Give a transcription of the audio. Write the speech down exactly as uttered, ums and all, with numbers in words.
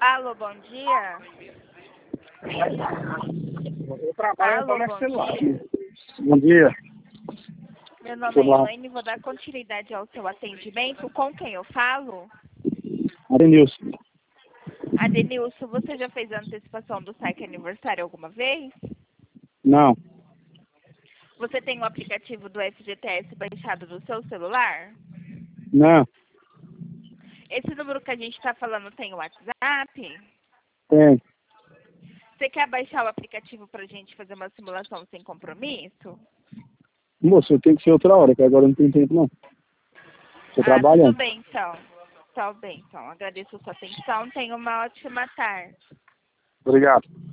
Alô, bom dia. Eu trabalho Alô, no bom celular. dia. Bom dia. Meu nome é Celular. Elaine, vou dar continuidade ao seu atendimento. Com quem eu falo? Adenilson. Adenilson, você já fez a antecipação do saque aniversário alguma vez? Não. Você tem o aplicativo do F G T S baixado no seu celular? Não. Esse número que a gente está falando tem o WhatsApp? Tem. Você quer baixar o aplicativo para a gente fazer uma simulação sem compromisso? Moço, eu tenho que ser outra hora, que agora eu não tenho tempo não. Estou Ah, trabalhando. tudo bem então. Tá bem, então. Agradeço a sua atenção. Tenha uma ótima tarde. Obrigado.